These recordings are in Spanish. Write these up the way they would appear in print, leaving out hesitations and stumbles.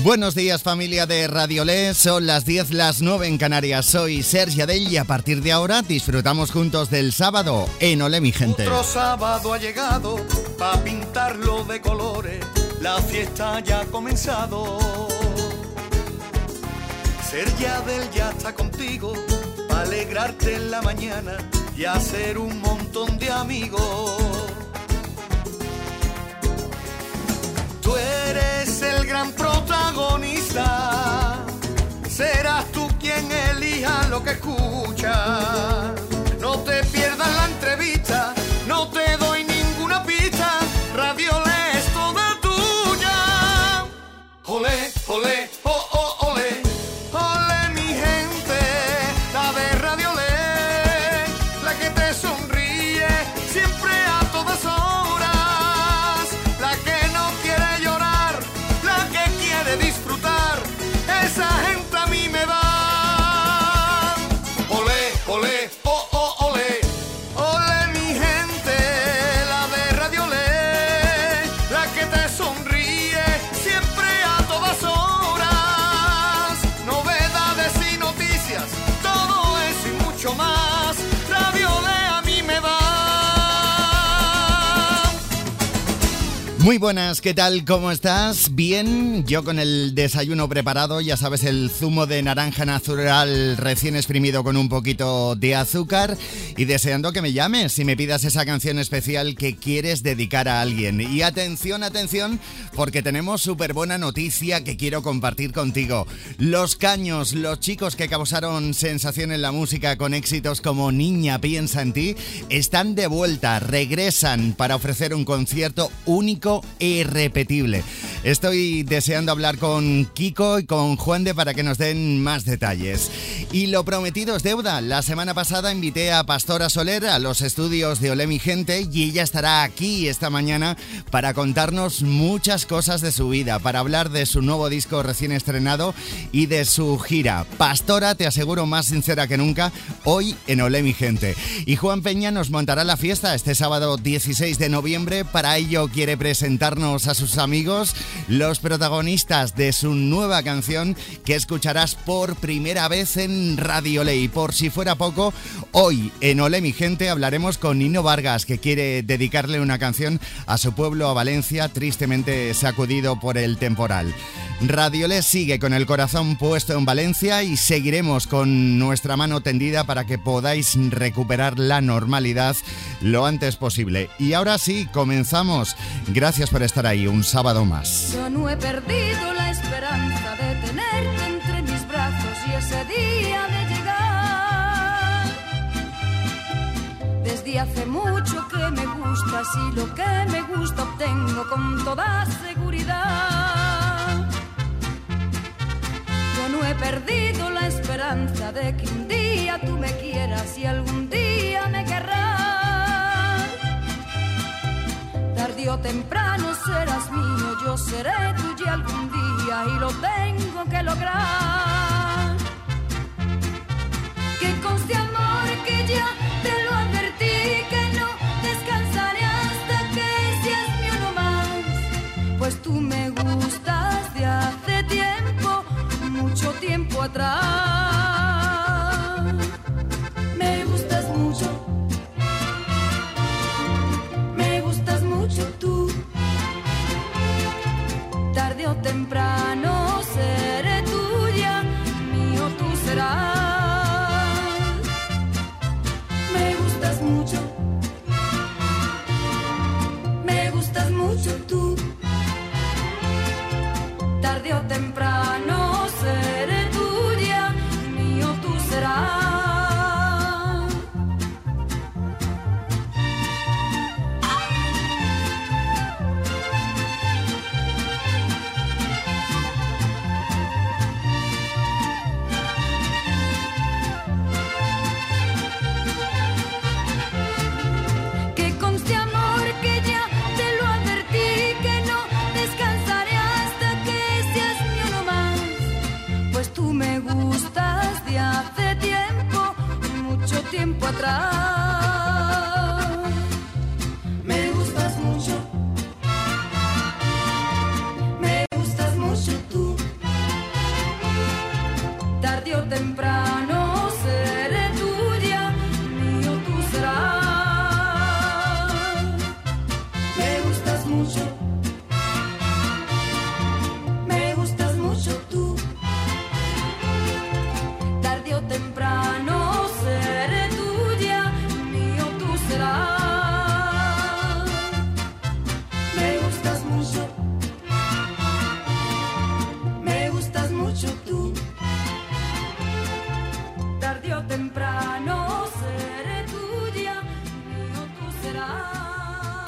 Buenos días, familia de Radiolé, son las 10, las 9 en Canarias. Soy Sergi Adell y a partir de ahora disfrutamos juntos del sábado en Olé, mi gente. Otro sábado ha llegado pa' pintarlo de colores, la fiesta ya ha comenzado. Sergi Adell ya está contigo pa' alegrarte en la mañana y hacer un montón de amigos. Tú eres el gran protagonista, serás tú quien elija lo que escuchas. No te pierdas la entrevista, no te doy ninguna pista, Radiolé es toda tuya. Olé, olé, oh, oh, olé, olé mi gente, la de Radiolé, la que te sonríe siempre a todas horas, la que no quiere llorar, la que quiere disfrutar, esa gente a mí me da. Olé, olé, oh, oh, olé, olé mi gente, la de Radiolé, la que te sonríe siempre a todas horas, novedades y noticias, todo eso y mucho más, Radiolé a mí me da. Muy buenas, ¿qué tal? ¿Cómo estás? Bien, yo con el desayuno preparado, ya sabes, el zumo de naranja natural recién exprimido con un poquito de azúcar y deseando que me llames y me pidas esa canción especial que quieres dedicar a alguien. Y atención, atención, porque tenemos súper buena noticia que quiero compartir contigo. Los Caños, los chicos que causaron sensación en la música con éxitos como Niña piensa en ti, están de vuelta, regresan para ofrecer un concierto único e irrepetible. Estoy deseando hablar con Kiko y con Juande para que nos den más detalles. Y lo prometido es deuda. La semana pasada invité a Pastora Soler a los estudios de Olé, mi gente, y ella estará aquí esta mañana para contarnos muchas cosas de su vida, para hablar de su nuevo disco recién estrenado y de su gira. Pastora, te aseguro, más sincera que nunca, hoy en Olé, mi gente. Y Juan Peña nos montará la fiesta este sábado 16 de noviembre. Para ello quiere presentarnos a sus amigos, los protagonistas de su nueva canción que escucharás por primera vez en Radiolé. Y por si fuera poco, hoy en Olé, mi gente, hablaremos con Nino Vargas, que quiere dedicarle una canción a su pueblo, a Valencia, tristemente sacudido por el temporal. Radiolé sigue con el corazón puesto en Valencia y seguiremos con nuestra mano tendida para que podáis recuperar la normalidad lo antes posible. Y ahora sí, comenzamos. Gracias por estar ahí un sábado más. Yo no he perdido la esperanza de tenerte entre mis brazos y ese día de llegar. Desde hace mucho que me gustas y lo que me gusta obtengo con toda seguridad. Yo no he perdido la esperanza de que un día tú me quieras y algún día me querrás. Tarde o temprano serás mío, yo seré tuya algún día y lo tengo que lograr. Que conste, amor, que ya te lo advertí, que no descansaré hasta que seas mío no más. Pues tú me gustas de hace tiempo, mucho tiempo atrás. Me gustas mucho, me gustas mucho tú. Tarde o temprano seré tuya, mío tú serás. Me gustas mucho, me gustas mucho tú. Tarde o temprano seré tuya, mío tú serás. Que conste, amor, que ya te lo advertí, que no descansaré hasta que seas mío no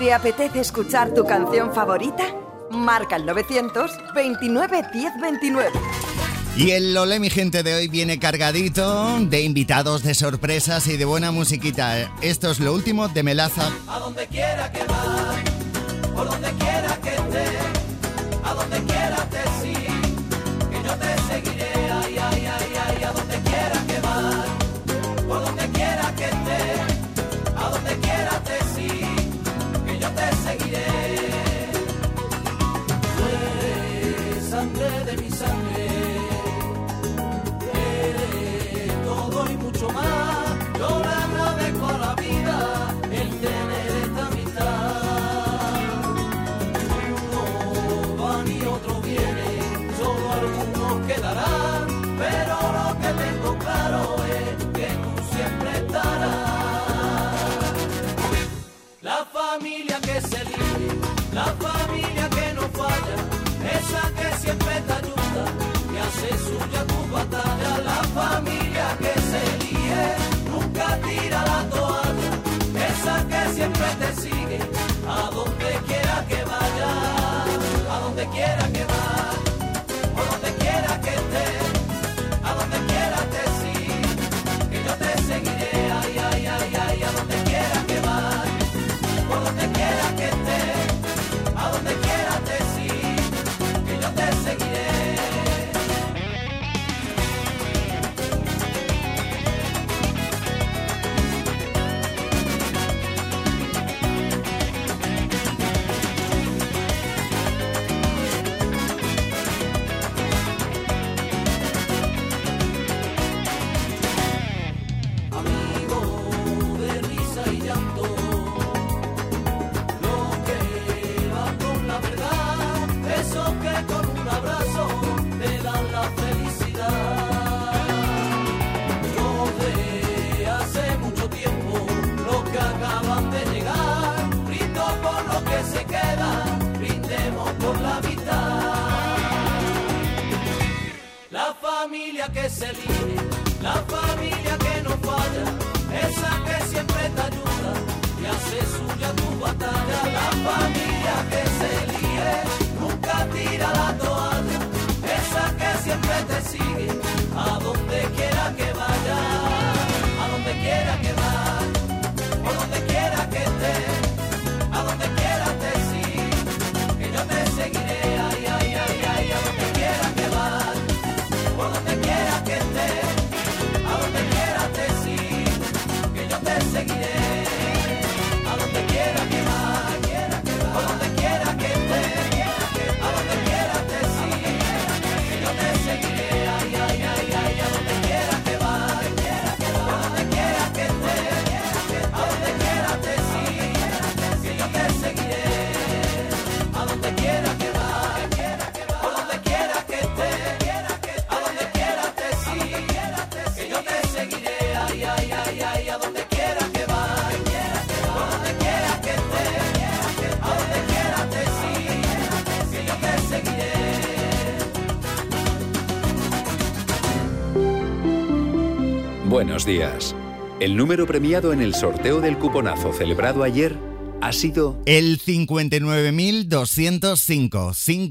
¿Te apetece escuchar tu canción favorita? Marca el 929 1029. Y el Olé, mi gente, de hoy viene cargadito de invitados, de sorpresas y de buena musiquita. Esto es lo último de Melaza. A donde quiera que vas, por donde quiera que estés, a donde quiera te sigo, que yo te seguiré, ay, ay, ay, ay, a donde quiera que vas, por donde quiera que estés, a donde quiera te sigo, que yo te seguiré. Tú eres sangre de mi sangre, eres todo y mucho más, yo le agradezco a la vida el tener esta amistad. Uno van y otro viene, solo algunos quedarán, pero lo que tengo claro es que tú siempre estarás. La familia que se elige, la familia que no falla, esa que siempre te ayuda, que hace suya tu batalla. La familia que se elige, nunca tira la toalla, esa que siempre te sigue, a donde quiera que vaya, a donde quiera que vaya, por donde quiera que estés, a donde quiera te sigue, que yo te seguiré, ay, ay, ay, ay, a donde quiera que vaya, por donde quiera que estés, a donde quiera te sigue, que yo te seguiré. Que se elige, la familia que no falla, esa que siempre te ayuda y hace suya tu batalla. La familia que se elige, nunca tira la toalla, esa que siempre te sigue, a donde quiera que vaya, a donde quiera que vaya, por donde quiera que estés, a donde quiera te sigue, que yo te seguiré, ay, ay, ay, ay, a donde quiera que vaya, por donde quiera que estés, a donde quiera te sigo, que yo te seguiré, a donde quiera que vaya, por donde quiera que estés, a donde quiera te sigo, que yo te seguiré, ay, ay, ay, ay, a donde quiera que vaya, por donde quiera que estés, a donde quiera te sigo, que yo te seguiré, a donde quiera que vaya, por donde quiera que estés. Buenos días. El número premiado en el sorteo del cuponazo celebrado ayer ha sido el 59.205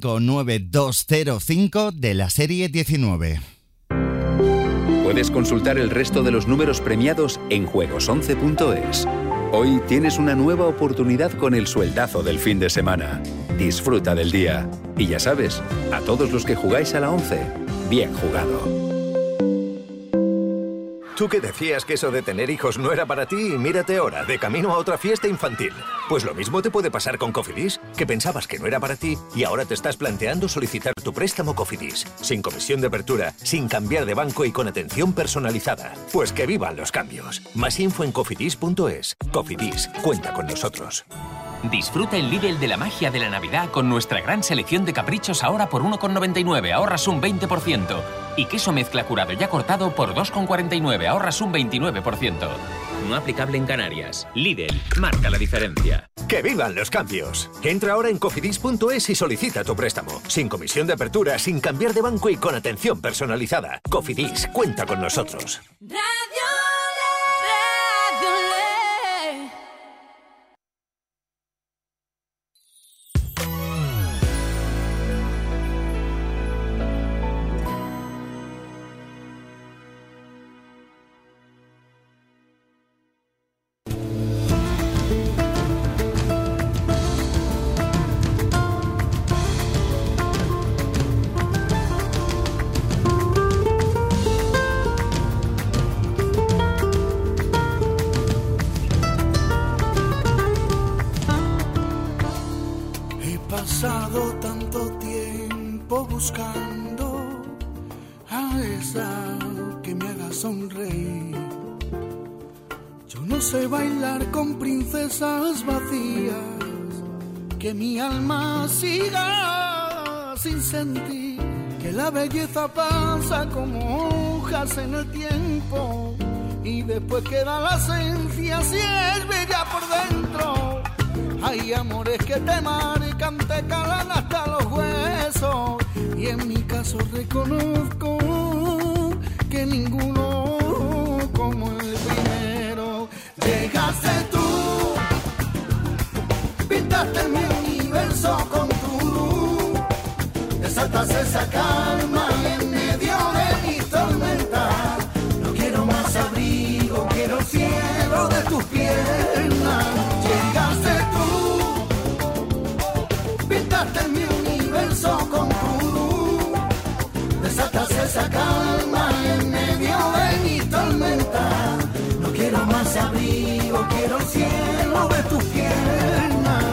59205 de la serie 19. Puedes consultar el resto de los números premiados en juegos11.es. Hoy tienes una nueva oportunidad con el sueldazo del fin de semana. Disfruta del día. Y ya sabes, a todos los que jugáis a la 11, bien jugado. Tú que decías que eso de tener hijos no era para ti, y mírate ahora, de camino a otra fiesta infantil. Pues lo mismo te puede pasar con Cofidis, que pensabas que no era para ti y ahora te estás planteando solicitar tu préstamo Cofidis, sin comisión de apertura, sin cambiar de banco y con atención personalizada. Pues que vivan los cambios. Más info en cofidis.es. Cofidis, cuenta con nosotros. Disfruta en Lidl de la magia de la Navidad con nuestra gran selección de caprichos ahora por 1,99, ahorras un 20%. Y queso mezcla curado ya cortado por 2,49, ahorras un 29%. No aplicable en Canarias. Lidl, marca la diferencia. ¡Que vivan los cambios! Entra ahora en cofidis.es y solicita tu préstamo. Sin comisión de apertura, sin cambiar de banco y con atención personalizada. Cofidis, cuenta con nosotros. buscando a esa que me haga sonreír. Yo no sé bailar con princesas vacías, que mi alma siga sin sentir, que la belleza pasa como hojas en el tiempo y después queda la esencia si es bella por dentro. Hay amores que te marcan, te calan hasta los huesos y en mi caso reconozco que ninguno como el primero. Llegaste tú, pintaste mi universo con tu luz, desatas esa calma en medio de mi tormenta. No quiero más abrigo, quiero el cielo de tus piernas. Llegaste tú, pintaste mi universo con tu luz, desatas esa calma en medio de mi tormenta. No quiero más abrigo, quiero el cielo de tus piernas.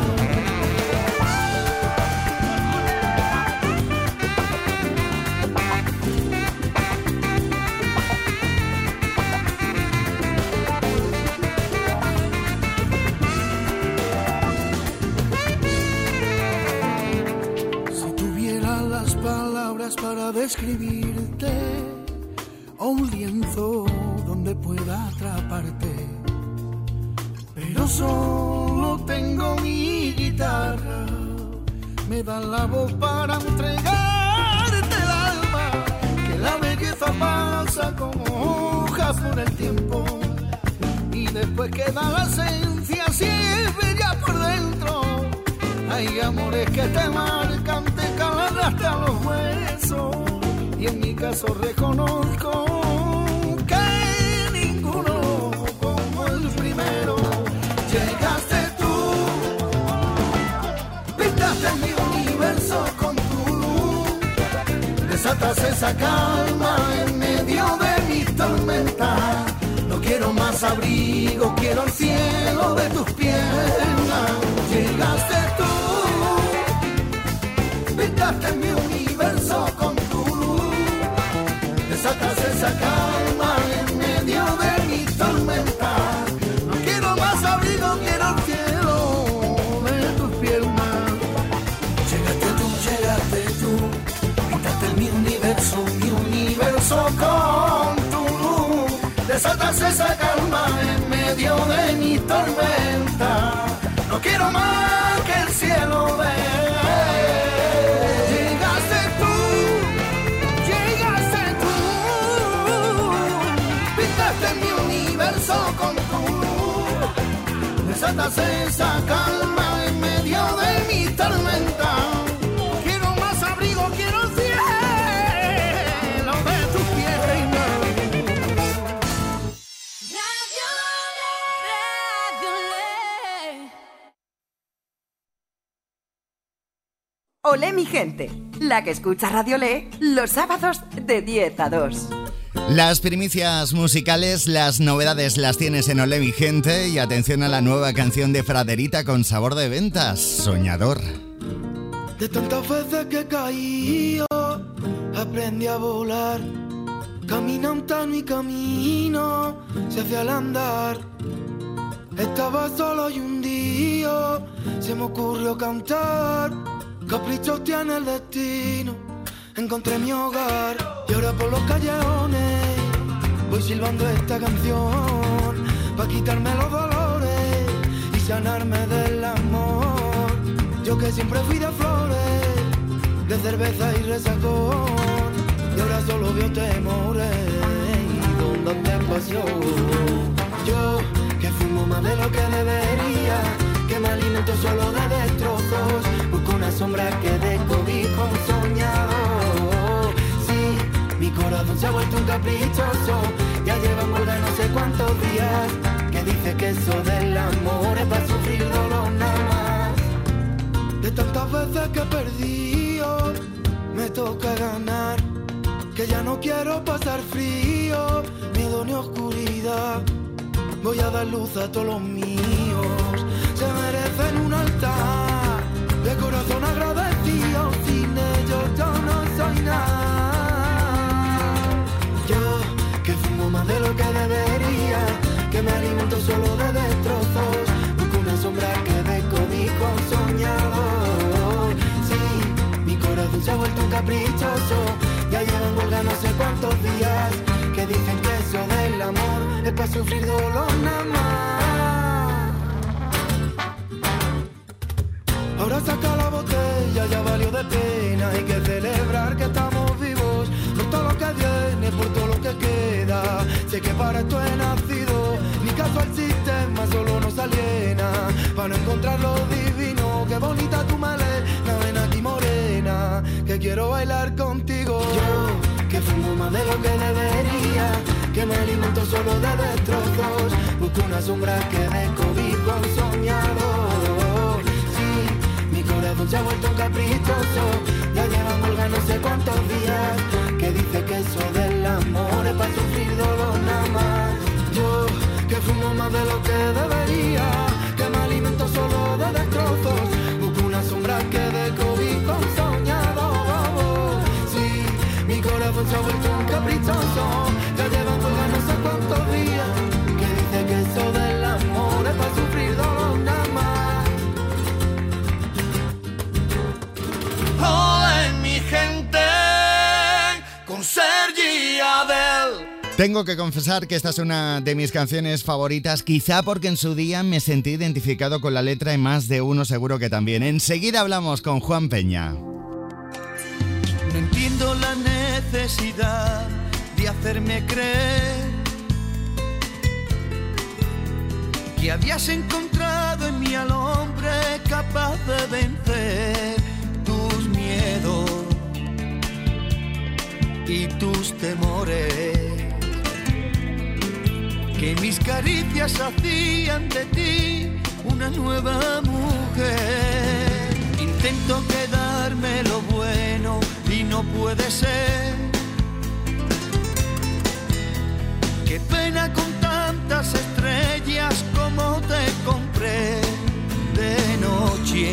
Si tuviera las palabras para describirte, o un lienzo donde pueda atraparte, pero solo tengo mi guitarra, me da la voz para entregarte el alma, que la belleza pasa como hojas por el tiempo y después queda la esencia si es bella por dentro. Hay amores que te marcan, te calan hasta los huesos y en mi caso reconozco que ninguno como el primero. Llegaste tú, pintaste mi universo con tu luz, desatas esa calma en medio de mi tormenta. No quiero más abrigo, quiero el cielo de tus piernas. Llegaste tú, pintaste mi universo con tu luz, desatas esa calma en medio de mi tormenta. No quiero más abrigo, quiero el cielo de tus piernas. Llegaste tú, pintaste mi universo con tu luz, desatas esa calma en medio de mi tormenta. No quiero más que el cielo de... Llegaste tú, pintaste mi universo con tu luz, desatas esa calma en medio de mi tormenta. Quiero más abrigo, quiero el cielo de tus piernas. Olé mi gente, la que escucha Radio Olé los sábados de 10 a 2. Las primicias musicales, las novedades las tienes en Olé mi gente y atención a la nueva canción de Fraderita con sabor de ventas, Soñador. De tantas veces que caí, aprendí a volar. Camina un tan mi camino, se fue al andar. Estaba solo y un día se me ocurrió cantar. Caprichos tiene el destino, encontré mi hogar. Y ahora por los callejones voy silbando esta canción, pa' quitarme los dolores y sanarme del amor. Yo que siempre fui de flores, de cerveza y resacón, y ahora solo veo temores y donde pasión. Yo que fumo más de lo que debería, que me alimento solo de destrozos, busco una sombra que de cobijo un soñador. Sí, mi corazón se ha vuelto un caprichoso, ya lleva en huelga no sé cuántos días, que dice que eso del amor es para sufrir dolor nada más. De tantas veces que he perdido, me toca ganar, que ya no quiero pasar frío, miedo ni oscuridad. Voy a dar luz a todos los míos, se merecen un altar de corazón agradecido. Sin ellos yo no soy alimento solo de destrozos. Busco una sombra que dé cobijo a un soñador. Sí, mi corazón se ha vuelto un caprichoso. Ya llevan huelga no sé cuántos días, que dicen que eso del amor es para sufrir dolor nada más. Ahora saca la botella, ya valió de pena. Hay que celebrar que estamos vivos, por todo lo que viene, por todo lo que queda. Sé que para esto he nacido, ni caso al sistema, solo nos aliena. Para no encontrar lo divino, qué bonita tu melena, ven aquí morena, que quiero bailar contigo. Yo, que fumo más de lo que debería, que me alimento solo de destrozos. Busco una sombra que dé cobijo a un soñador. Sí, mi corazón se ha vuelto un caprichoso. Ya llevan huelga no sé cuántos días, que dice que eso del amor es para sufrir dolor nada más. Yo, que fumo más de lo que debería, que me alimento solo de destrozos. Busco una sombra que dé cobijo a un soñador. Sí, mi corazón se ha vuelto un caprichoso. Ya llevan huelga no sé cuántos días, que dice que eso del amor es para sufrir dolor nada más. Hola mi gente, con Sergi y Adel. Tengo que confesar que esta es una de mis canciones favoritas, quizá porque en su día me sentí identificado con la letra y más de uno seguro que también. Enseguida hablamos con Juan Peña. No entiendo la necesidad de hacerme creer que habías encontrado en mí al hombre capaz de vencer tus miedos y tus temores, que mis caricias hacían de ti una nueva mujer. Intento quedarme lo bueno y no puede ser. Qué pena con tantas estrellas como te compré de noche.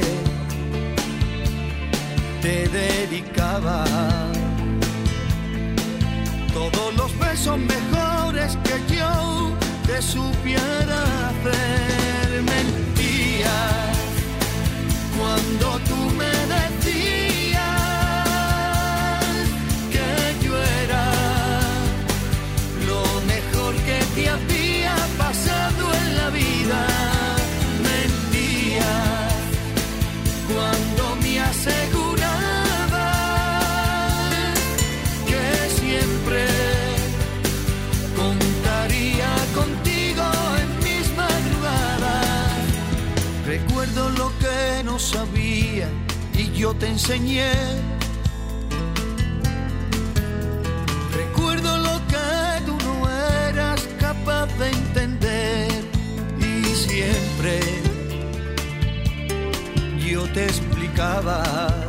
Te dedicaba todos los besos mejores que yo te supiera hacer. Mentías cuando tú me decías que yo era lo mejor que te había pasado en la vida. Mentías cuando me asegurabas que siempre contaría contigo en mis madrugadas. Recuerdo lo que no sabía y yo te enseñé. Recuerdo lo que tú no eras capaz de entender y siempre yo te explicaba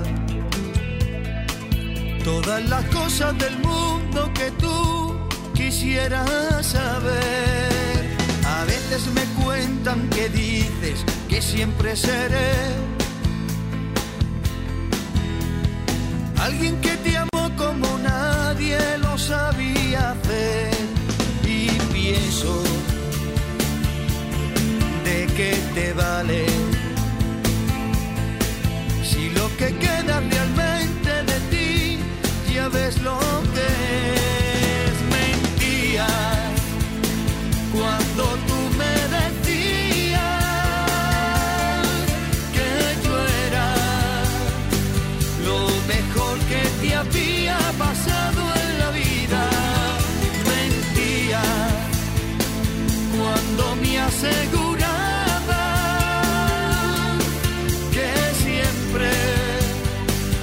todas las cosas del mundo que tú quisieras saber. A veces me cuentan que dices que siempre seré alguien que te amó como nadie lo sabía hacer. Y pienso, ¿de qué te vale si lo que queda realmente de ti ya ves lo que es? Mentías cuando tú me decías que yo era lo mejor que te había pasado en la vida. Mentías cuando me asegurabas que siempre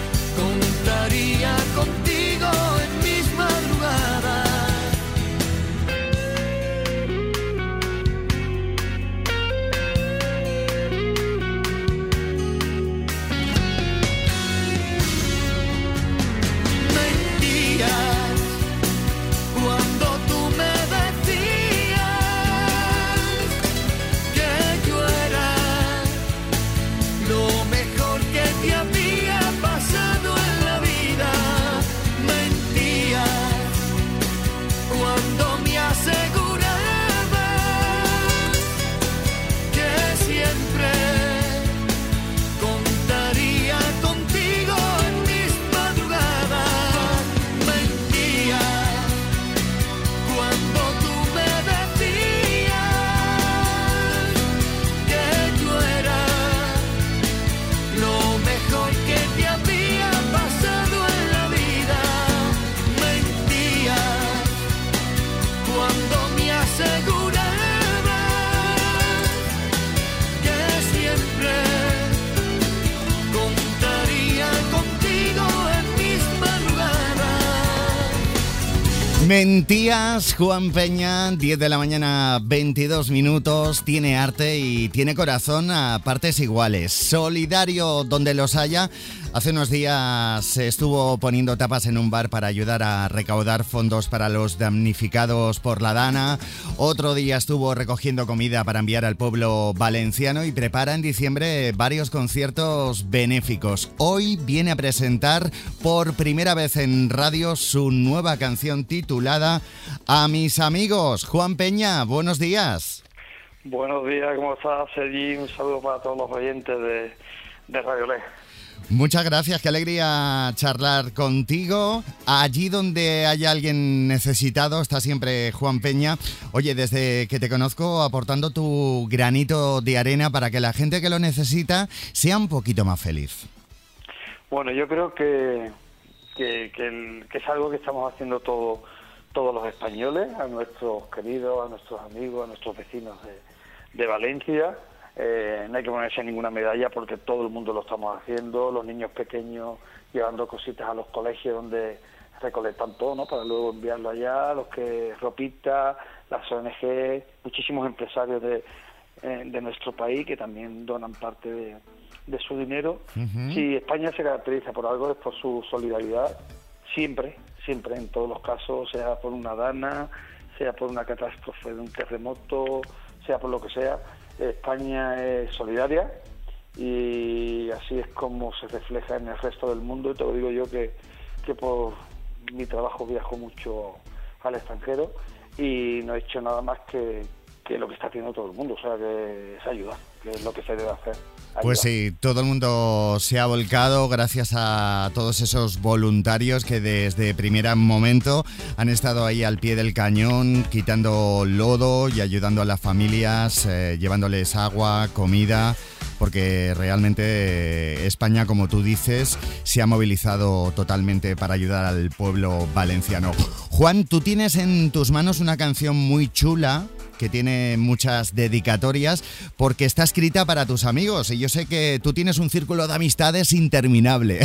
Mentías, Juan Peña, 10 de la mañana, 22 minutos, tiene arte y tiene corazón a partes iguales. Solidario donde los haya. Hace unos días se estuvo poniendo tapas en un bar para ayudar a recaudar fondos para los damnificados por la Dana. Otro día estuvo recogiendo comida para enviar al pueblo valenciano y prepara en diciembre varios conciertos benéficos. Hoy viene a presentar por primera vez en radio su nueva canción titulada A mis amigos. Juan Peña, buenos días. Buenos días, ¿cómo estás, Sergi? Un saludo para todos los oyentes de Radio Le. Muchas gracias, qué alegría charlar contigo. Allí donde haya alguien necesitado está siempre Juan Peña. Oye, desde que te conozco aportando tu granito de arena para que la gente que lo necesita sea un poquito más feliz. Bueno, yo creo que es algo que estamos haciendo todos los españoles, a nuestros queridos, a nuestros amigos, a nuestros vecinos de Valencia. No hay que ponerse ninguna medalla porque todo el mundo lo estamos haciendo, los niños pequeños llevando cositas a los colegios donde recolectan todo, ¿no? Para luego enviarlo allá, los que ropita, las ONG, muchísimos empresarios de nuestro país que también donan parte de su dinero. Uh-huh. Si España se caracteriza por algo es por su solidaridad, siempre, en todos los casos, sea por una dana, sea por una catástrofe de un terremoto, sea por lo que sea. España es solidaria y así es como se refleja en el resto del mundo. Y te lo digo yo que por mi trabajo viajo mucho al extranjero y no he hecho nada más que lo que está haciendo todo el mundo, o sea, que es ayudar, que es lo que se debe hacer. Ayuda. Pues sí, todo el mundo se ha volcado gracias a todos esos voluntarios que desde primer momento han estado ahí al pie del cañón, quitando lodo y ayudando a las familias, llevándoles agua, comida, porque realmente España, como tú dices, se ha movilizado totalmente para ayudar al pueblo valenciano. Juan, tú tienes en tus manos una canción muy chula que tiene muchas dedicatorias porque está escrita para tus amigos y yo sé que tú tienes un círculo de amistades interminable.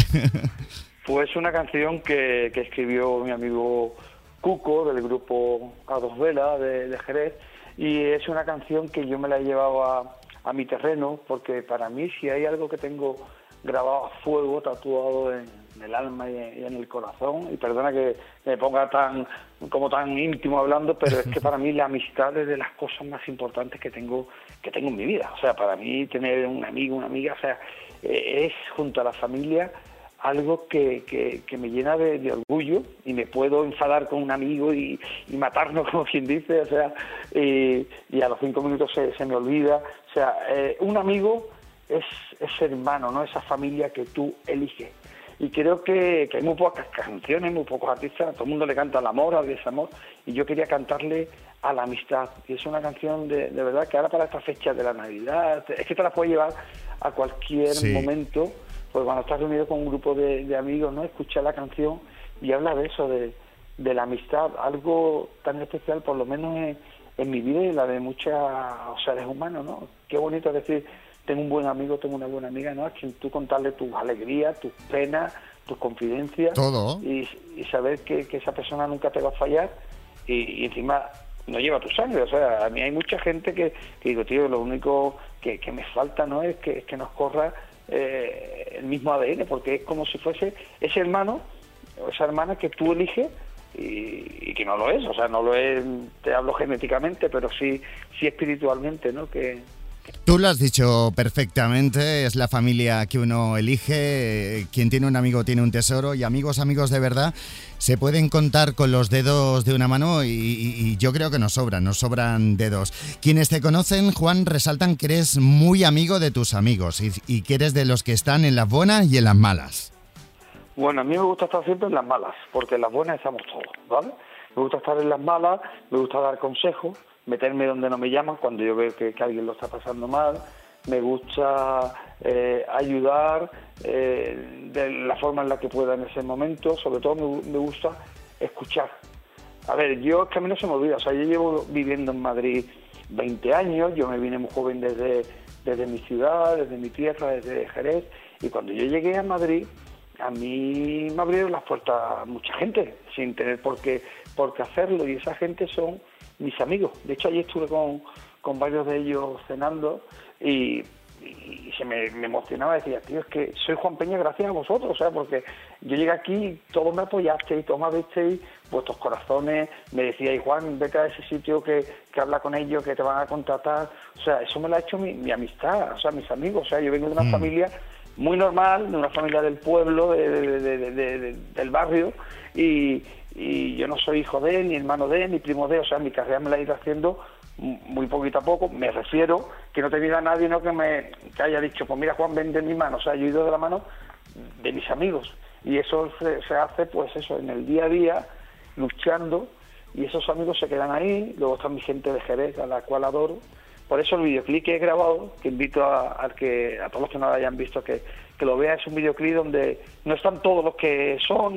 Pues una canción que escribió mi amigo Cuco del grupo A Dos Velas de Jerez y es una canción que yo me la he llevado a mi terreno porque para mí si hay algo que tengo grabado a fuego, tatuado en el alma y en el corazón, y perdona que me ponga tan íntimo hablando, pero es que para mí la amistad es de las cosas más importantes que tengo en mi vida. O sea, para mí tener un amigo, una amiga, o sea, es junto a la familia algo que me llena de orgullo y me puedo enfadar con un amigo y matarnos, como quien dice, o sea, y a los 5 minutos se me olvida. O sea, un amigo es hermano, ¿no? Esa familia que tú eliges. Y creo que hay muy pocas canciones, muy pocos artistas, a todo el mundo le canta al amor, al desamor, y yo quería cantarle a la amistad. Y es una canción de verdad que ahora para esta fecha de la Navidad, es que te la puedes llevar a cualquier momento, pues cuando estás reunido con un grupo de amigos, ¿no? Escucha la canción y habla de eso, de la amistad, algo tan especial, por lo menos en mi vida y la de muchos seres humanos, ¿no? Qué bonito decir, tengo un buen amigo, tengo una buena amiga, ¿no? A quien tú contarle tus alegrías, tus penas, tus confidencias. Todo. Y saber que esa persona nunca te va a fallar y encima no lleva tu sangre. O sea, a mí hay mucha gente que digo, tío, lo único que me falta, ¿no? Es que nos corra el mismo ADN, porque es como si fuese ese hermano o esa hermana que tú eliges y que no lo es. O sea, no lo es, te hablo genéticamente, pero sí espiritualmente, ¿no? Tú lo has dicho perfectamente, es la familia que uno elige, quien tiene un amigo tiene un tesoro y amigos de verdad se pueden contar con los dedos de una mano y yo creo que nos sobran dedos. Quienes te conocen, Juan, resaltan que eres muy amigo de tus amigos y que eres de los que están en las buenas y en las malas. Bueno, a mí me gusta estar siempre en las malas, porque en las buenas estamos todos, ¿vale? Me gusta estar en las malas, me gusta dar consejos, meterme donde no me llaman cuando yo veo que alguien lo está pasando mal, me gusta ayudar de la forma en la que pueda en ese momento, sobre todo me gusta escuchar. A ver, yo es que a mí no se me olvida, o sea, yo llevo viviendo en Madrid 20 años, yo me vine muy joven desde mi ciudad, desde mi tierra, desde Jerez, y cuando yo llegué a Madrid, a mí me abrieron las puertas mucha gente, sin tener por qué hacerlo, y esa gente son mis amigos. De hecho, ayer estuve con varios de ellos cenando y se me emocionaba, decía, tío, es que soy Juan Peña gracias a vosotros, o sea, porque yo llegué aquí, todos me apoyasteis, todos me abristeis vuestros corazones, me decíais, Juan, vete a ese sitio que habla con ellos, que te van a contratar, o sea, eso me lo ha hecho mi amistad, o sea, mis amigos, o sea, yo vengo de una familia muy normal, de una familia del pueblo, del barrio, y yo no soy hijo de él, ni hermano de él, ni primo de él, o sea, mi carrera me la he ido haciendo muy poquito a poco. Me refiero que no te diga nadie, no que haya dicho, pues mira, Juan, ven de mi mano, o sea, yo he ido de la mano de mis amigos, y eso se hace, pues eso, en el día a día, luchando, y esos amigos se quedan ahí. Luego está mi gente de Jerez, a la cual adoro. Por eso el videoclip que he grabado, que invito a todos los que no lo hayan visto que lo vean, es un videoclip donde no están todos los que son,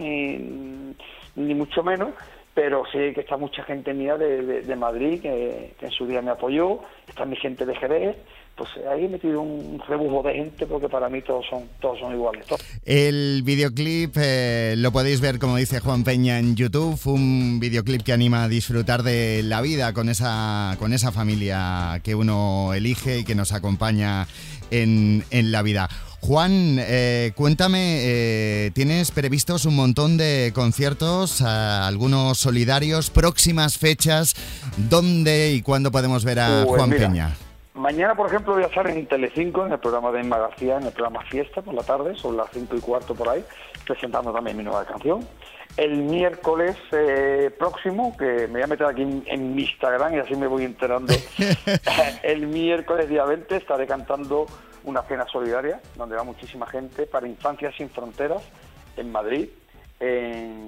ni mucho menos, pero sí que está mucha gente mía de Madrid, que en su día me apoyó, está mi gente de Jerez, pues ahí he metido un rebujo de gente, porque para mí todos son iguales. El videoclip lo podéis ver, como dice Juan Peña, en YouTube, un videoclip que anima a disfrutar de la vida con esa familia que uno elige y que nos acompaña en la vida. Juan, cuéntame, tienes previstos un montón de conciertos, algunos solidarios, próximas fechas, ¿dónde y cuándo podemos ver a Juan Peña? Mañana, por ejemplo, voy a estar en Telecinco, en el programa de Inma García, en el programa Fiesta, por la tarde, sobre las 5:15 por ahí, presentando también mi nueva canción. El miércoles próximo, que me voy a meter aquí en mi Instagram y así me voy enterando, el miércoles día 20 estaré cantando una cena solidaria, donde va muchísima gente, para Infancias Sin Fronteras, en Madrid, en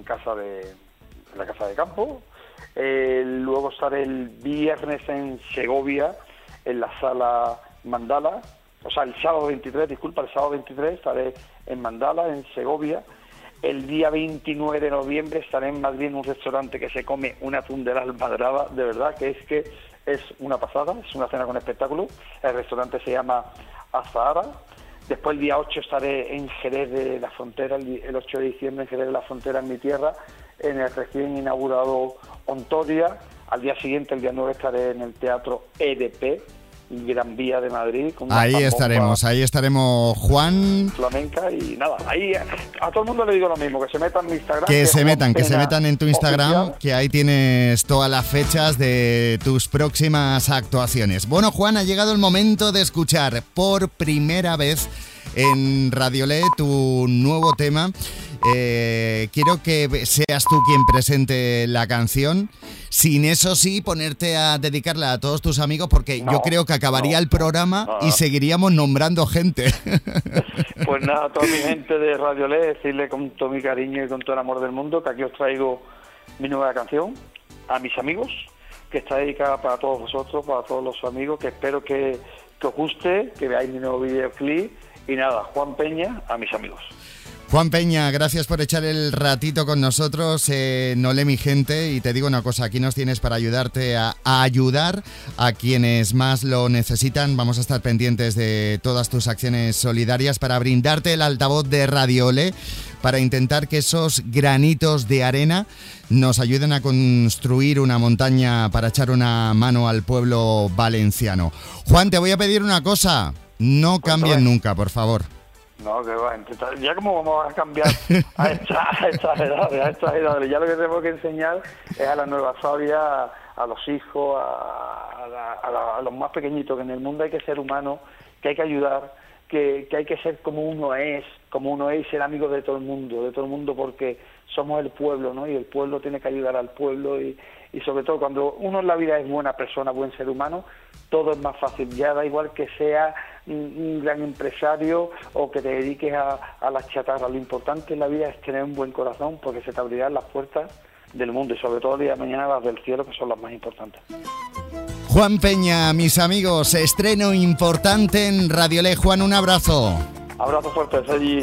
la Casa de Campo. Luego estaré el viernes en Segovia, en la Sala Mandala, o sea, el sábado 23 estaré en Mandala, en Segovia. El día 29 de noviembre estaré en Madrid, en un restaurante que se come un atún de la almadraba, de verdad, que es una pasada, es una cena con espectáculo. El restaurante se llama Azahara. Después el día 8 estaré en Jerez de la Frontera, el 8 de diciembre en Jerez de la Frontera, en mi tierra, en el recién inaugurado Ontoria. Al día siguiente, el día 9, estaré en el Teatro EDP, Gran Vía de Madrid. Ahí estaremos, Juan. Flamenca, y nada, ahí a todo el mundo le digo lo mismo, que se metan en mi Instagram. Que se metan en tu Instagram, oficial, que ahí tienes todas las fechas de tus próximas actuaciones. Bueno, Juan, ha llegado el momento de escuchar por primera vez en Radiolé tu nuevo tema. Quiero que seas tú quien presente la canción, sin eso sí ponerte a dedicarla a todos tus amigos, porque yo creo que acabaría el programa y seguiríamos nombrando gente. Pues nada, a toda mi gente de Radiolé, decirle con todo mi cariño y con todo el amor del mundo que aquí os traigo mi nueva canción, a mis amigos, que está dedicada para todos vosotros, para todos los amigos, que espero que os guste, que veáis mi nuevo videoclip. Y nada, Juan Peña, a mis amigos. Juan Peña, gracias por echar el ratito con nosotros en Olé mi gente, y te digo una cosa, aquí nos tienes para ayudarte a ayudar a quienes más lo necesitan. Vamos a estar pendientes de todas tus acciones solidarias para brindarte el altavoz de Radio Olé, para intentar que esos granitos de arena nos ayuden a construir una montaña para echar una mano al pueblo valenciano. Juan, te voy a pedir una cosa, no cambien nunca, por favor. No, que va, ya como vamos a cambiar a estas edades, ya lo que tenemos que enseñar es a la nueva sabia, a los hijos, a los más pequeñitos, que en el mundo hay que ser humano, que hay que ayudar, que hay que ser como uno es y ser amigo de todo el mundo, porque somos el pueblo, ¿no? Y el pueblo tiene que ayudar al pueblo, y sobre todo cuando uno en la vida es buena persona, buen ser humano, todo es más fácil. Ya da igual que sea un gran empresario o que te dediques a las chatarras. Lo importante en la vida es tener un buen corazón, porque se te abrirán las puertas del mundo, y sobre todo el día de mañana las del cielo, que son las más importantes. Juan Peña, mis amigos, estreno importante en Radiolé. Juan, un abrazo. Abrazo fuerte, Sergi.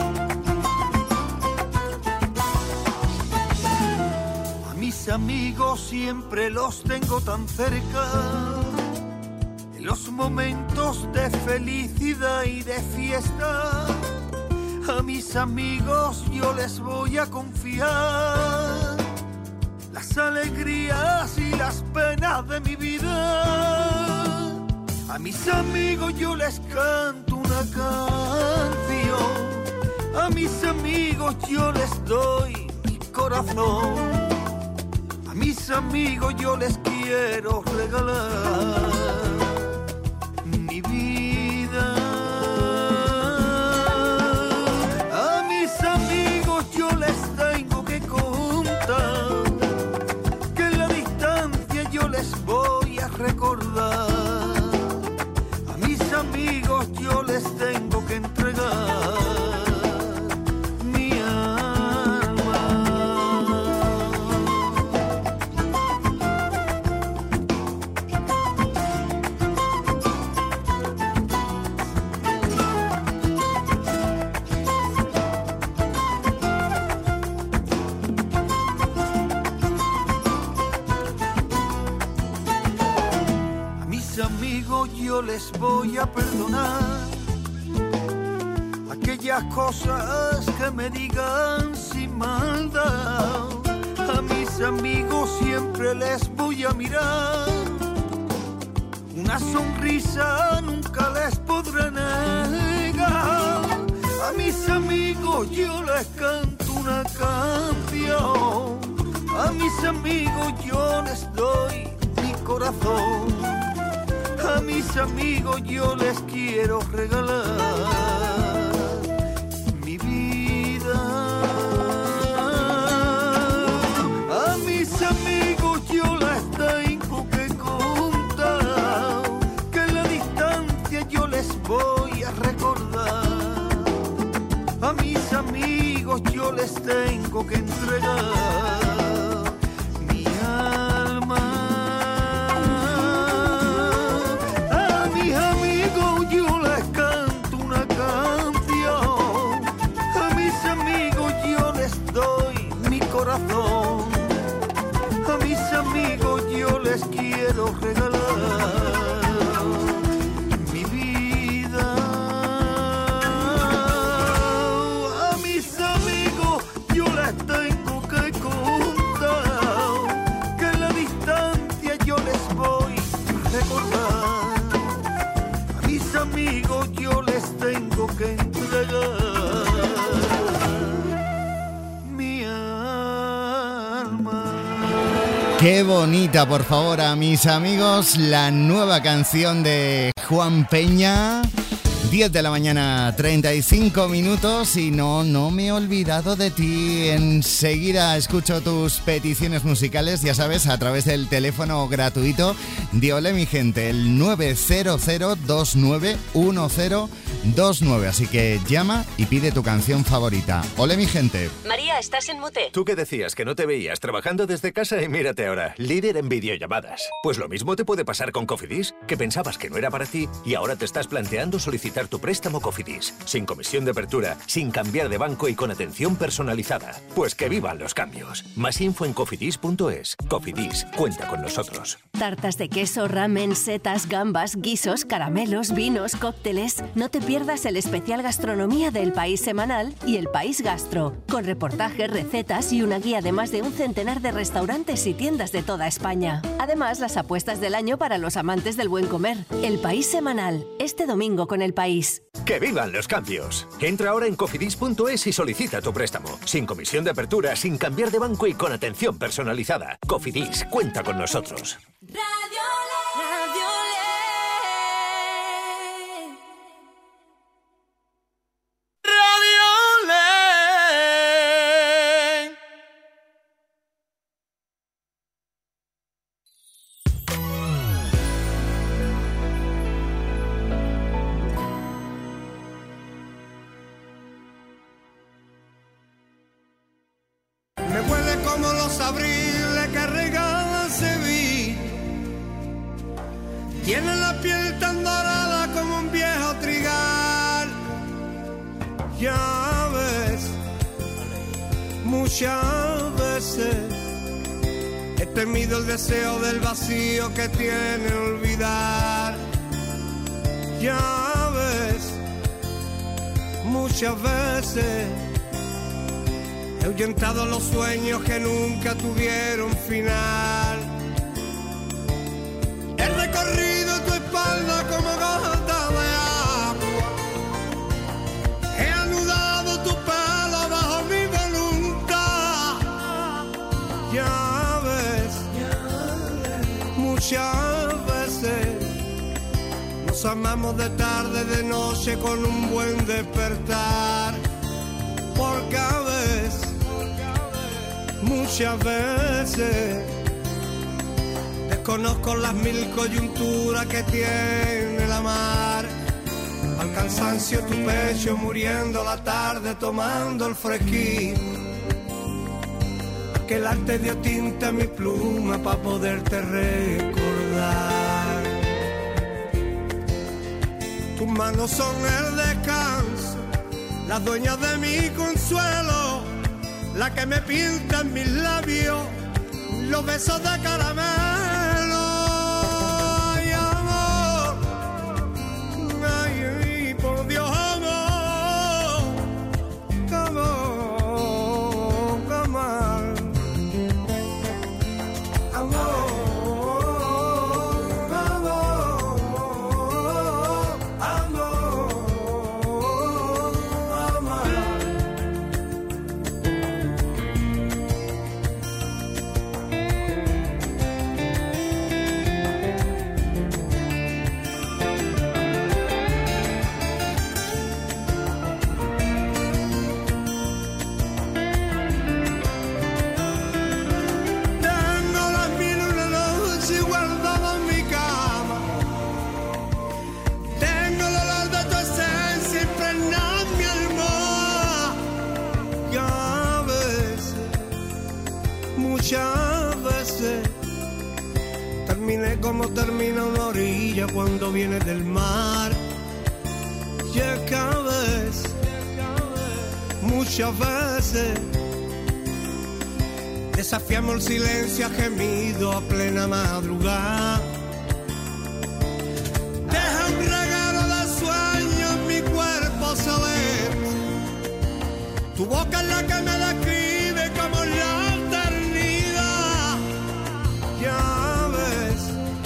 Amigos amigos siempre los tengo tan cerca, en los momentos de felicidad y de fiesta. A mis amigos yo les voy a confiar las alegrías y las penas de mi vida. A mis amigos yo les canto una canción. A mis amigos yo les doy mi corazón. A mis amigos yo les quiero regalar mi vida. A mis amigos yo les tengo que contar que en la distancia yo les voy a recordar. A mis amigos yo les tengo que entregar mi alma. A mis amigos yo les voy a perdonar aquellas cosas que me digan sin maldad. A mis amigos siempre les voy a mirar, una sonrisa nunca les podré negar. A mis amigos yo les canto una canción. A mis amigos yo les doy mi corazón. A mis amigos yo les quiero regalar mi vida. A mis amigos yo les tengo que contar que en la distancia yo les voy a recordar. A mis amigos yo les tengo que entregar mi alma. A mis amigos yo les canto una canción. A mis amigos yo les doy mi corazón. A mis amigos yo les quiero regalar mi vida. A mis amigos yo les tengo que contar que en la distancia yo les voy a recordar. A mis amigos yo les tengo que entregar mi alma. Qué bonita, por favor, a mis amigos, la nueva canción de Juan Peña. 10 de la mañana, 35 minutos y no me he olvidado de ti. Enseguida escucho tus peticiones musicales, ya sabes, a través del teléfono gratuito de Olé mi gente, el 900291029. Así que llama y pide tu canción favorita. Olé mi gente. María, estás en mute. Tú que decías que no te veías trabajando desde casa y mírate ahora, líder en videollamadas. Pues lo mismo te puede pasar con Cofidis, que pensabas que no era para ti y ahora te estás planteando solicitar tu préstamo Cofidis, sin comisión de apertura, sin cambiar de banco y con atención personalizada. Pues que vivan los cambios. Más info en cofidis.es. Cofidis, cuenta con nosotros. Tartas de queso, ramen, setas, gambas, guisos, caramelos, vinos, cócteles. No te pierdas el especial gastronomía del País Semanal y el País Gastro, con reportajes, recetas y una guía de más de un centenar de restaurantes y tiendas de toda España. Además, las apuestas del año para los amantes del buen comer. El País Semanal, este domingo con El País. ¡Que vivan los cambios! Entra ahora en cofidis.es y solicita tu préstamo. Sin comisión de apertura, sin cambiar de banco y con atención personalizada. Cofidis, cuenta con nosotros. Me huele como los abriles que regala Sevilla. Tiene la piel tan dorada como un viejo trigal. Ya ves, muchas veces He temido el deseo del vacío que tiene olvidar. Ya ves, muchas veces he ahuyentado los sueños que nunca tuvieron final. He recorrido tu espalda como gota de agua. He anudado tu pelo bajo mi voluntad. Ya ves, muchas veces nos amamos de tarde, de noche con un buen despertar. Porque a veces, muchas veces, desconozco las mil coyunturas que tiene la mar. Al cansancio tu pecho muriendo la tarde tomando el fresquín. Que el arte dio tinta a mi pluma pa' poderte recordar. Tus manos son el descanso, las dueñas de mi consuelo, la que me pinta en mis labios los besos de caramelo. Ay, amor, ay, por Dios, amor, muchas veces terminé como termina una orilla cuando viene del mar. Y es que a veces, muchas veces, desafiamos el silencio a gemido a plena madrugada. Deja un regalo de sueño en mi cuerpo celeste. Tu boca es la que me describe como la eternidad. Ya ves,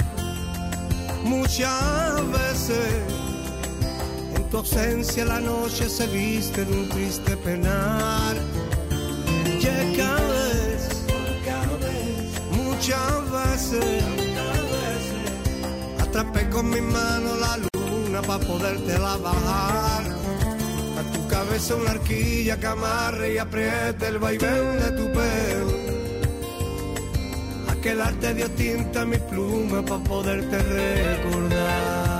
muchas veces en tu ausencia la noche se viste de un triste penar. Y cada vez, muchas veces, atrapé con mi mano la luna pa' podértela bajar. A tu cabeza una arquilla que amarre y apriete el vaivén de tu pelo. Aquel arte dio tinta a mi pluma pa' poderte recordar.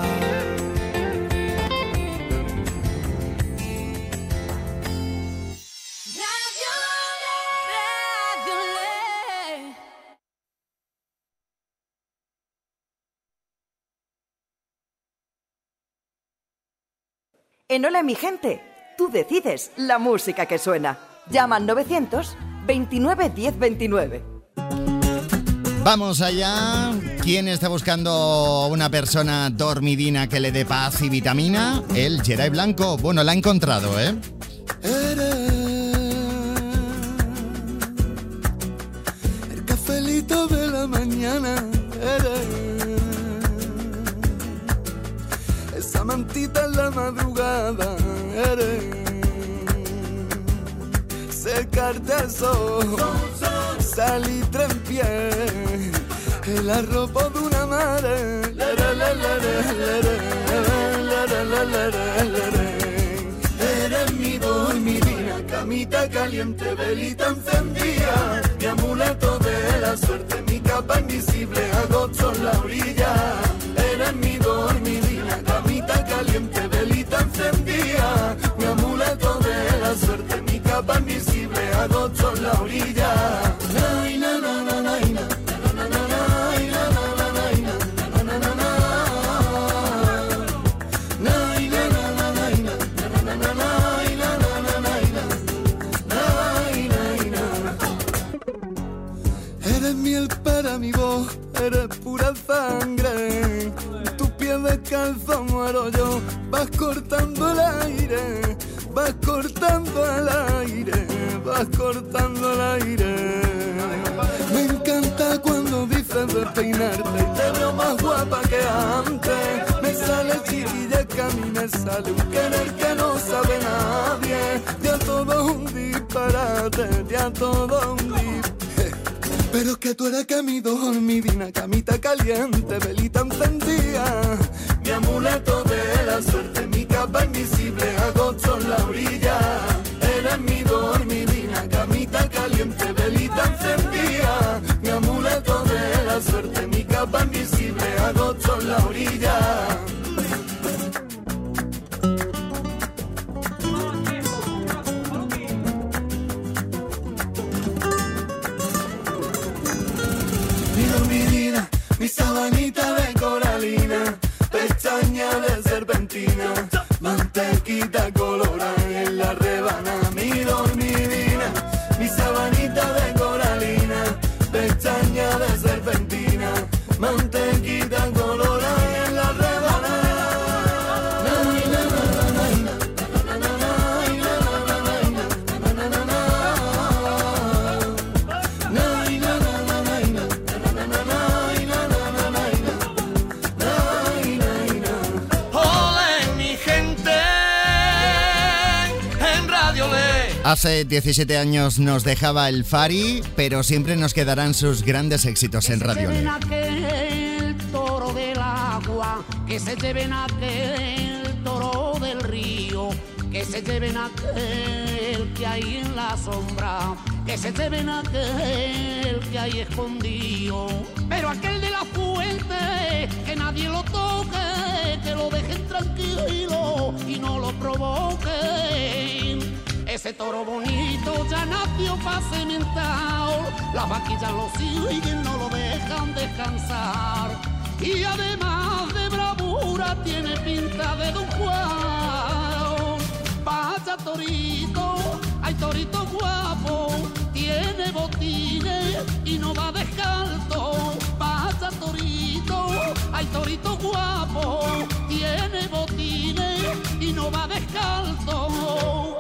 En Hola mi gente, tú decides la música que suena. Llama al 900 29 10 29. Vamos allá. ¿Quién está buscando una persona dormidina que le dé paz y vitamina? El Geray Blanco. Bueno, la ha encontrado, ¿eh? Eres el cafelito de la mañana. Eres esa mantita en la madrugada. Eres secarte el sol, salitre en pie, el arropo de una madre. Eres mi dormidina, camita caliente, velita encendida, mi amuleto de la suerte, mi capa invisible, agosto en la orilla. Eres mi dormidina, camita caliente, velita encendida, mi amuleto de la suerte, mi capa invisible, agosto en la orilla. Ay, na, na, na, na, na. Eres mi el cabeza muero yo. Vas cortando el aire, vas cortando el aire, vas cortando el aire. Me encanta cuando dices despeinarte, te veo más guapa que antes. Me sale chiquilla que a mí me sale un querer que no sabe nadie. Ya todo un disparate, ya todo un disparate. Pero es que tú eres que mi dormidina, camita caliente, velita encendida. Mi amuleto de la suerte, mi capa invisible, agosto en la orilla. Eres mi dormidina, camita caliente, velita encendida. Mi amuleto de la suerte, mi capa invisible, agosto en la orilla. Mi sabanita de coralina, pestaña de serpentina, mantequita colorada en la rebana. Mi dormidina, mi sabanita de coralina, pestaña de serpentina, mantequita colorada en la rebana. Hace 17 años nos dejaba el Fari, pero siempre nos quedarán sus grandes éxitos en Radio Le. Aquel toro del agua, que se lleven aquel toro del río, que se lleven aquel que hay en la sombra, que se lleven aquel que hay escondido. Pero aquel de la fuente, que nadie lo toque, que lo dejen tranquilo y no lo provoquen. Ese toro bonito ya nació pacimentado, las vaquillas lo siguen, no lo dejan descansar. Y además de bravura tiene pinta de Don Juan. Vaya torito, ay torito guapo, tiene botines y no va descalzo. Vaya torito, ay torito guapo, tiene botines y no va descalzo.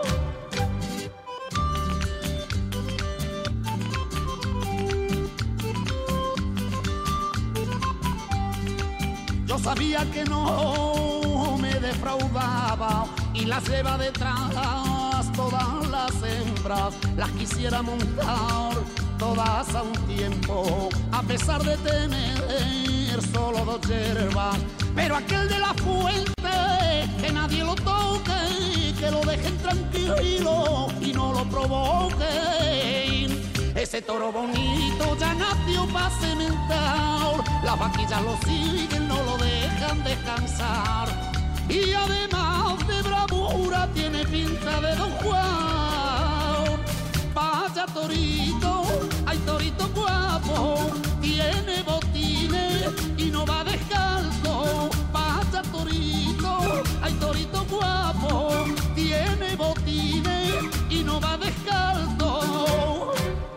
Yo sabía que no me defraudaba y las lleva detrás todas las hembras. Las quisiera montar todas a un tiempo, a pesar de tener solo 2 yerbas. Pero aquel de la fuente, que nadie lo toque, que lo dejen tranquilo y no lo provoquen. Ese toro bonito ya nació pacimentado, las vaquillas lo siguen, no lo dejan descansar. Y además de bravura tiene pinta de Don Juan. Vaya torito, ay torito guapo, tiene botines y no va descalzo. Vaya torito, ay torito guapo, tiene botines y no va descalzo.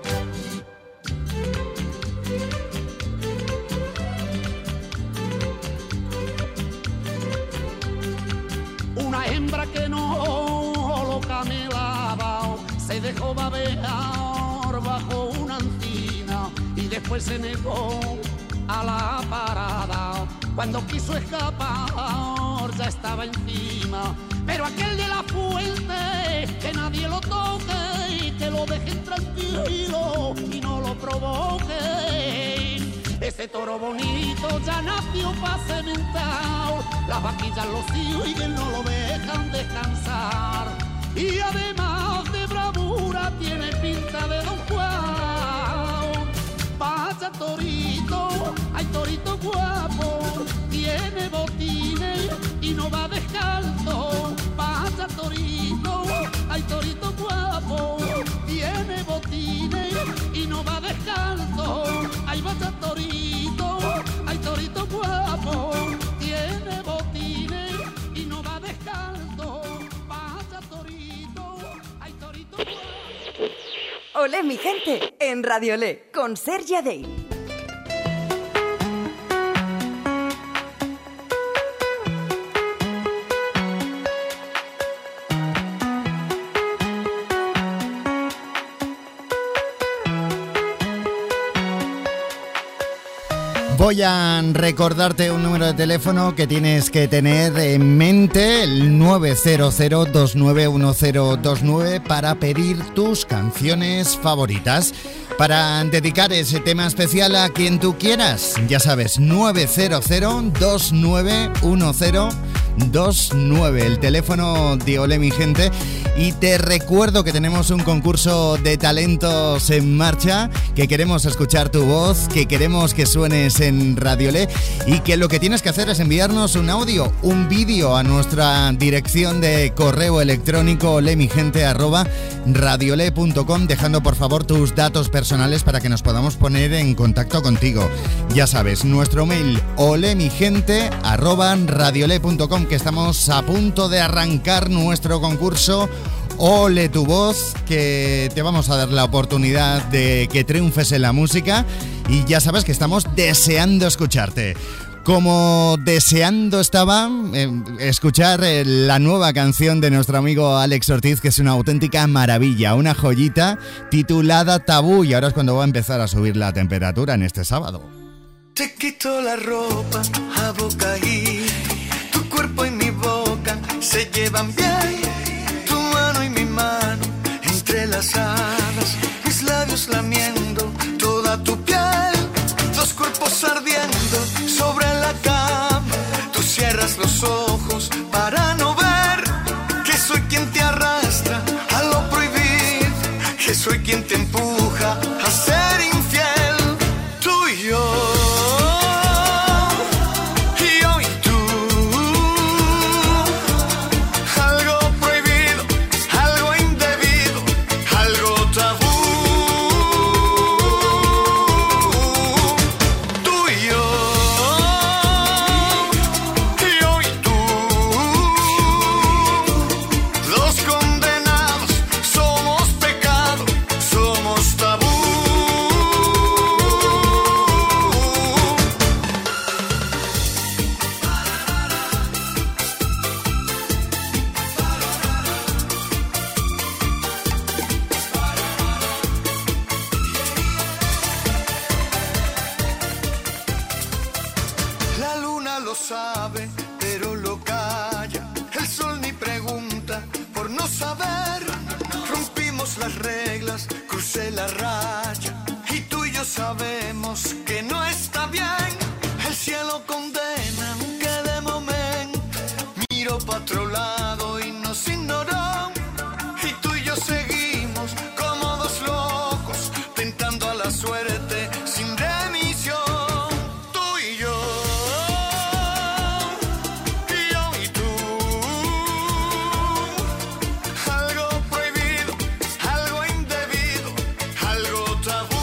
Una hembra que no lo camelaba se dejó babear bajo una encina y después se negó a la parada. Cuando quiso escapar ya estaba encima. Pero aquel de la fuente, que nadie lo toque, que lo dejen tranquilo y no lo provoquen. Ese toro bonito ya nació pacimentado, las vaquillas lo siguen, no lo dejan descansar. Y además de bravura tiene pinta de Don Juan. Vaya torito, ay torito guapo, tiene botines y no va descalzo. Vaya torito, ay torito guapo, tiene botines y no va descalzo. Ay vaya torito, ay torito guapo, tiene botines y no va descalzo. Vaya torito, ay torito guapo. Olé mi gente en Radio Le con Sergia Day. Voy a recordarte un número de teléfono que tienes que tener en mente, el 900-291029, para pedir tus canciones favoritas. Para dedicar ese tema especial a quien tú quieras, ya sabes, 900-291029, el teléfono de Olé mi gente. Y te recuerdo que tenemos un concurso de talentos en marcha, que queremos escuchar tu voz, que queremos que suenes en Radio Olé, y que lo que tienes que hacer es enviarnos un audio, un vídeo a nuestra dirección de correo electrónico olemigente@radiolé.com, dejando por favor tus datos personales para que nos podamos poner en contacto contigo. Ya sabes, nuestro mail olemigente@radiolé.com, que estamos a punto de arrancar nuestro concurso Ole tu voz, que te vamos a dar la oportunidad de que triunfes en la música, y ya sabes que estamos deseando escucharte. Como deseando estaba escuchar la nueva canción de nuestro amigo Alex Ortiz, que es una auténtica maravilla, una joyita titulada Tabú, y ahora es cuando va a empezar a subir la temperatura en este sábado. Te quito la ropa a bocaíto, tu cuerpo y mi boca se llevan bien, tu mano y mi mano entrelazadas, mis labios lamiendo toda tu piel, dos cuerpos ardiendo sobre la cama, tú cierras los ojos para no ver que soy quien te arrastra a lo prohibido, que soy quien te empuja a ser infiel, tú y yo. Sabemos que no está bien, el cielo condena, aunque de momento miro pa' otro lado y nos ignoró, y tú y yo seguimos como dos locos, tentando a la suerte sin remisión, tú y yo y tú, algo prohibido, algo indebido, algo tabú.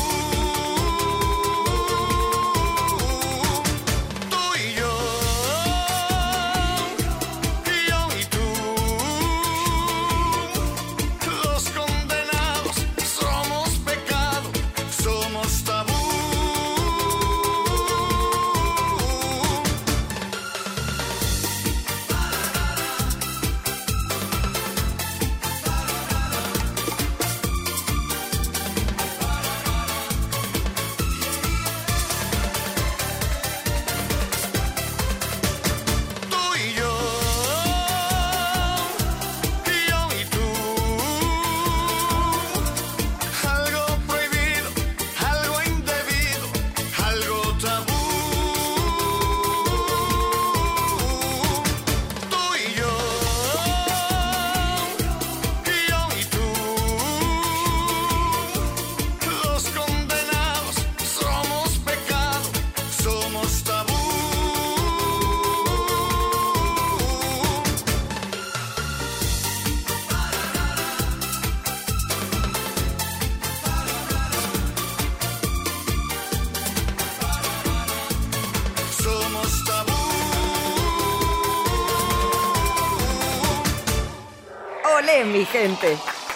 Olé, mi gente.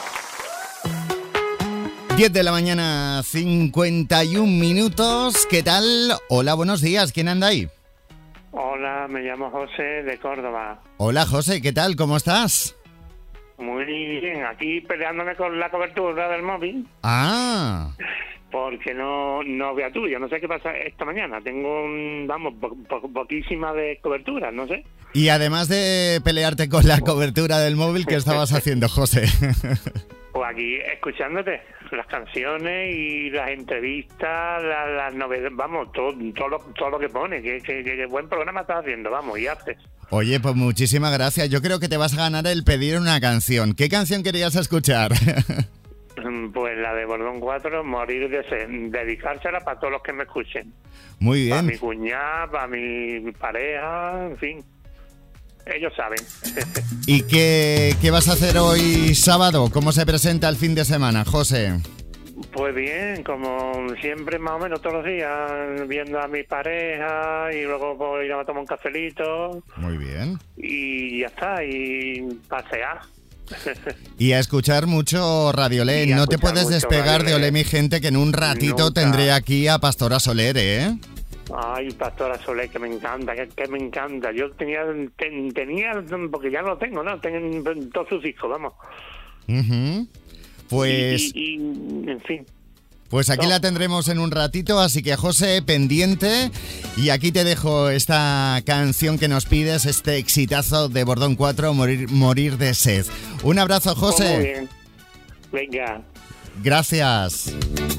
10 de la mañana, 51 minutos. ¿Qué tal? Hola, buenos días. ¿Quién anda ahí? Hola, me llamo José de Córdoba. Hola, José. ¿Qué tal? ¿Cómo estás? Muy bien, aquí peleándome con la cobertura del móvil. Ah. porque no vea tú, yo no sé qué pasa esta mañana, tengo, poquísima de cobertura, no sé. Y además de pelearte con la cobertura del móvil, ¿qué estabas haciendo, José? Pues aquí escuchándote las canciones y las entrevistas, las novedades, todo lo que pone, que buen programa estás haciendo, y haces. Oye, pues muchísimas gracias. Yo creo que te vas a ganar el pedir una canción. ¿Qué canción querías escuchar? Pues la de Bordón 4, Morir de Sed, dedicársela para todos los que me escuchen. Muy bien. Para mi cuñada, para mi pareja, en fin. Ellos saben. ¿Y qué vas a hacer hoy sábado? ¿Cómo se presenta el fin de semana, José? Pues bien, como siempre, más o menos todos los días, viendo a mi pareja y luego pues, ir a tomar un cafelito. Muy bien. Y ya está, y pasear. Y a escuchar mucho Radiolé. No te puedes despegar de Olé, mi gente, que en un ratito tendré aquí a Pastora Soler, ¿eh? Ay, Pastora Soler, que me encanta, que me encanta. Yo tenía, porque ya no lo tengo, ¿no? Tengo todos sus discos, vamos. Uh-huh. Pues... Y, en fin. Pues aquí la tendremos en un ratito, así que José, pendiente. Y aquí te dejo esta canción que nos pides, este exitazo de Bordón 4, Morir de Sed. Un abrazo, José. Muy bien. Venga. Gracias.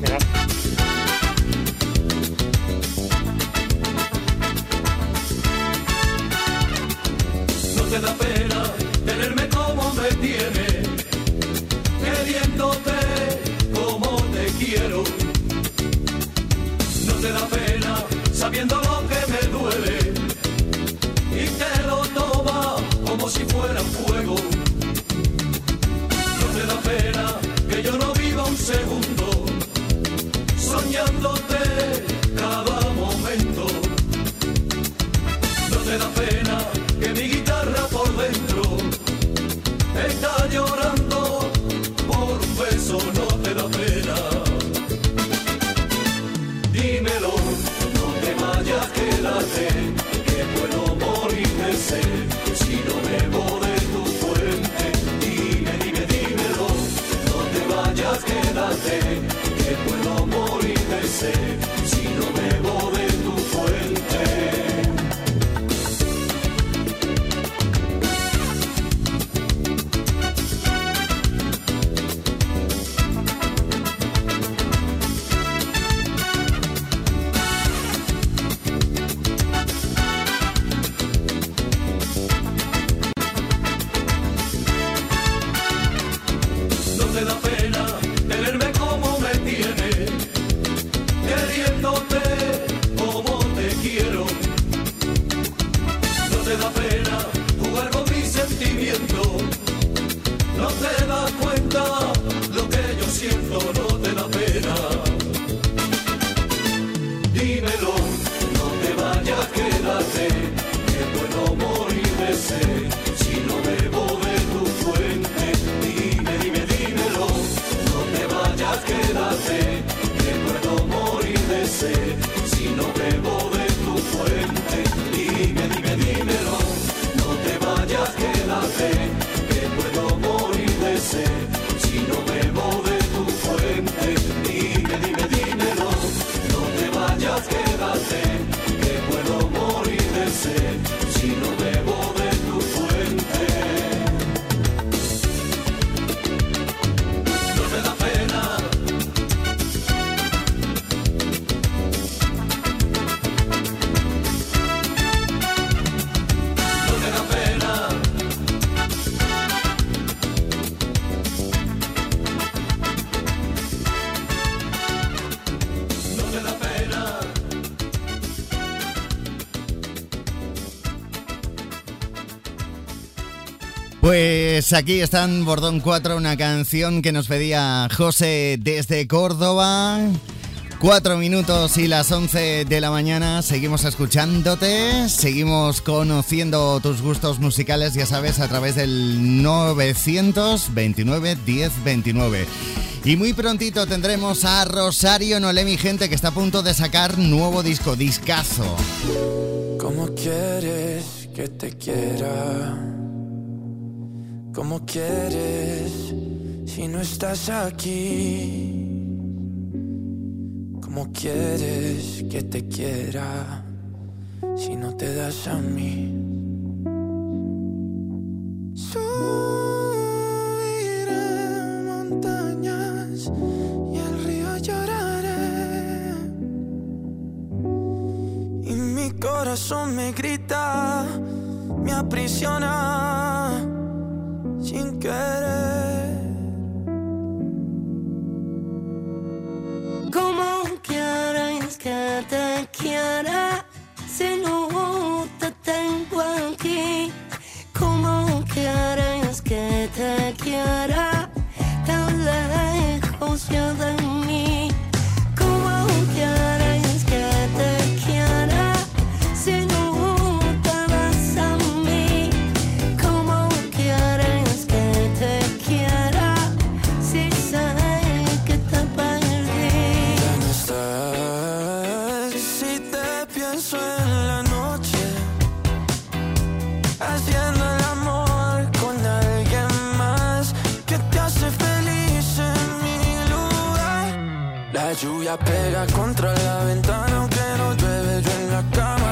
No te da pena tenerme como me tienes, queriéndote como te quiero. No te da pena sabiendo lo que me duele y te lo toma como si fuera un juego. No te da pena que yo no viva un segundo soñándote cada momento. No te da pena que mi guitarra por dentro está llorando por un beso. No te da pena. Dímelo, no te vayas, quédate, que puedo morir de sed si no bebo de tu fuente. Dímelo, no te vayas, quédate, que puedo morir de sed si no bebo de tu fuente. No te da pena tenerme como me tienes, queriéndote como te quiero. No te da pena jugar con mis sentimientos, no te das cuenta lo que yo siento. No te da pena. Dímelo, no te vayas, quédate, que puedo morir de sed si no bebo de tu fuente. Dímelo, no te vayas, quédate, que puedo morir de sed si no bebo de tu fuente. Dímelo, no te vayas, quédate, que puedo morir de sed si no bebo de tu fuente. Dímelo, no te vayas, quédate, que puedo morir de sed si no bebo de tu fuente. No te da pena. No te da pena. No te da pena. Pues aquí están Bordón 4, una canción que nos pedía José desde Córdoba. 4 minutos y las 11 de la mañana. Seguimos escuchándote, seguimos conociendo tus gustos musicales, ya sabes, a través del 929 1029. Y muy prontito tendremos a Rosario Nolé, mi gente, que está a punto de sacar nuevo discazo. ¿Cómo quieres que te quiera? ¿Cómo quieres si no estás aquí? ¿Cómo quieres que te quiera si no te das a mí? Subiré montañas y el río lloraré, y mi corazón me grita, me aprisiona sin querer. ¿Cómo quieres que te quiera si no te tengo aquí? ¿Cómo quieres que te quiera tan lejos ya de mí? ¿Cómo quieres que te quiera si no te vas a mí? ¿Cómo quieres que te quiera si sé que te perdí? Ya no estás. Si te pienso en la noche, haciendo el amor con alguien más que te hace feliz en mi lugar. La lluvia pega contra la ventana, aunque no llueve, yo en la cama